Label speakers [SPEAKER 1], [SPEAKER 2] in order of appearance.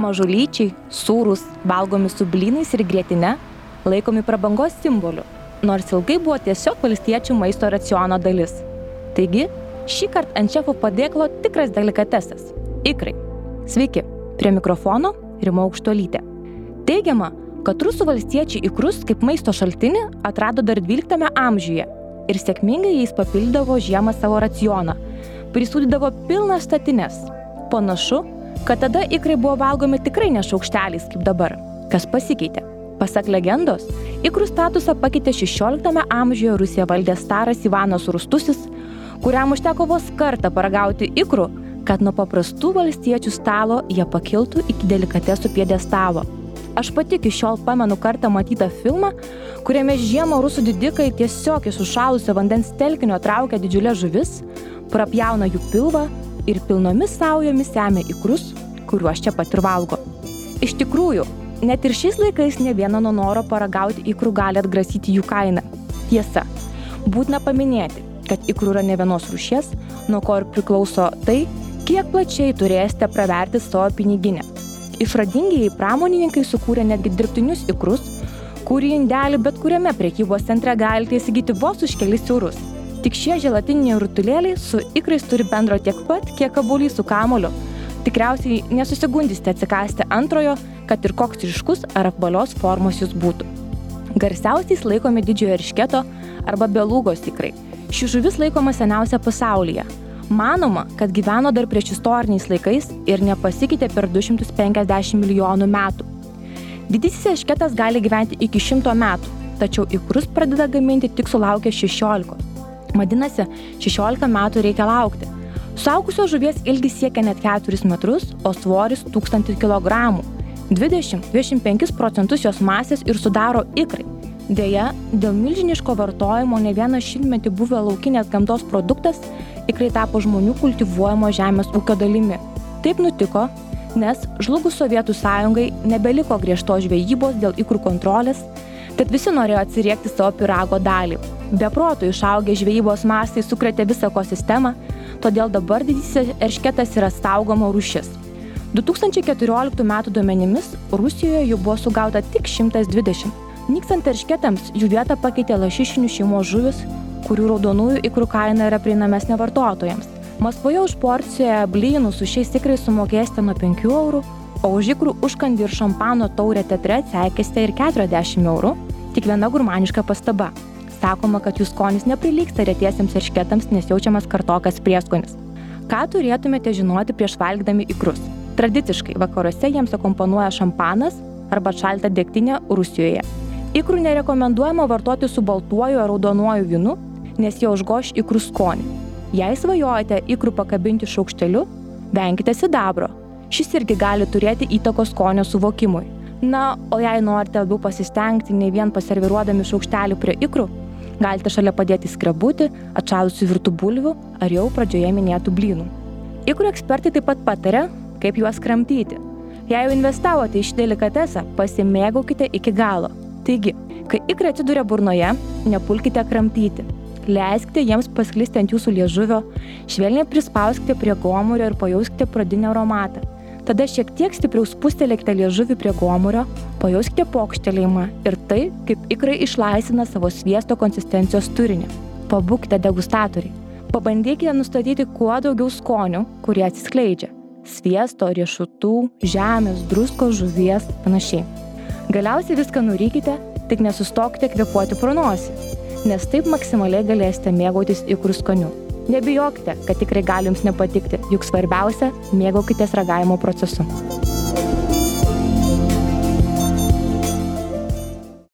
[SPEAKER 1] Mažulyčiai, sūrūs, valgomi su blynais ir grietine, laikomi prabangos simboliu, nors ilgai buvo tiesiog valstiečių maisto raciono dalis. Taigi, šįkart ant šefo padėklo tikras delikatesas – ikrai. Sveiki, prie mikrofono Rima Aukštuolytė. Teigiama, kad rusų valstiečiai ikrus kaip maisto šaltinį atrado dar 12 amžiuje ir sėkmingai jais papildavo žiemą savo racioną, prisūdydavo pilnas statines. Panašu, kad tada ikrai buvo valgomi tikrai ne šaukšteliais kaip dabar. Kas pasikeitė? Pasak legendos, ikrų statusą pakeitė 16 amžiuje Rusiją valdęs caras Ivanas Rūstusis, kuriam užteko vos kartą paragauti ikrų, kad nuo paprastų valstiečių stalo jie pakiltų iki delikatesų pjedestalo. Aš pati iki šiol pamenu kartą matytą filmą, kuriame žiemą rusų didikai tiesiog iš užšalusio vandens telkinio traukia didžiulės žuvis, prapjauna jų pilvą ir pilnomis saujomis semia ikrus, kuriuos čia pat ir valgo. Iš tikrųjų, net ir šiais laikais ne vieną nuo noro paragauti ikrų gali atgrasyti jų kainą. Tiesa, būtina paminėti, kad ikrų yra ne vienos rūšies, nuo ko ir priklauso tai, kiek plačiai turėsite praverti savo piniginę. Išradingieji pramonininkai sukūrė netgi dirbtinius ikrus, kurį indelį bet kuriame prekybos centre galite įsigyti vos už kelis eurus. Tik šie želatininiai rutulėliai su ikrais turi bendro tiek pat, kiek kamuolys su kamuoliu. Tikriausiai nesusigundysite atsikąsti antrojo, kad ir koks ryškus ar apvalios formos jis būtų. Garsiausiais laikomi didžiojo eršketo arba belugos ikrai. Ši žuvis laikoma seniausia pasaulyje. Manoma, kad gyveno dar prieš istoriniais laikais ir nepasikeitė per 250 milijonų metų. Didysis eršketas gali gyventi iki 100 metų, tačiau ikrus pradeda gaminti tik sulaukę 16. Vadinasi, 16 metų reikia laukti. Suaugusio žuvies ilgis siekia net 4 metrus, o svoris 1000 kg. 20-25% jos masės ir sudaro ikrai. Deja, dėl milžiniško vartojimo ne vieną šimtmetį buvę laukinės gamtos produktas, ikrai tapo žmonių kultivuojamo žemės ūkio dalimi. Taip nutiko, nes žlugus Sovietų sąjungai nebeliko griežtos žvejybos dėl ikrų kontrolės, tad visi norėjo atsiriekti savo pyrago dalį. Be proto išaugę žvejybos mastai sukrėtė visą ekosistemą, todėl dabar didysis eršketas yra saugoma rūšis. 2014 metų duomenimis Rusijoje jų buvo sugauta tik 120. Nykstant eršketams jų vietą pakeitė lašišinių šeimos žuvis, kurių raudonųjų ikrų kaina yra prieinamesnė vartotojams. Maskvoje už porciją blynų su šiais ikrais sumokėsite nuo 5 eurų, o už ikrų užkandį ir šampano taurę teatre atseikėsite ir 40 eurų. Tik viena gurmaniška pastaba. Sakoma, kad jų skonis neprilygsta retiesiems eršketams, nes jaučiamas kartokas prieskonis. Ką turėtumėte žinoti prieš valgydami ikrus? Tradiciškai vakaruose jiems akompanuoja šampanas arba šalta degtinė Rusijoje. Ikrų nerekomenduojama vartoti su baltuoju ar raudonuoju vynu, nes jie užgoš ikrų skonį. Jei svajojate ikrų pakabinti šaukšteliu, venkite sidabro. Šis irgi gali turėti įtakos skonio suvokimui. Na, o jei norite labiau pasistengti, ne vien paserviruodami šaukštelį prie ikrų, galite šalia padėti skrebutį, atšalusių virtų bulvių ar jau pradžioje minėtų blynų. Ikrų ekspertai taip pat pataria, kaip juos kramtyti. Jei jau investavote į šį delikatesą, pasimėgaukite iki galo. Taigi, kai ikrai atsiduria burnoje, nepulkite kramtyti. Leiskite jiems pasklisti ant jūsų liežuvio, švelniai prispauskite prie gomurio ir pajauskite pradinį aromatą. Tada šiek tiek stipriau spustelėkite liežuvį prie gomurio, pajauskite pokštelėjimą ir tai, kaip ikrai išlaisvina savo sviesto konsistencijos turinį. Pabūkite degustatoriai. Pabandykite nustatyti kuo daugiau skonių, kurie atsiskleidžia. Sviesto, riešutų, žemės, druskos, žuvies, panašiai. Galiausiai viską nurykite, tik nesustokite kvėpuoti pro nosį, nes taip maksimaliai galėsite mėgautis ikrų skoniu. Nebijokite, kad tikrai gali jums nepatikti, juk svarbiausia – mėgaukitės ragavimo procesu.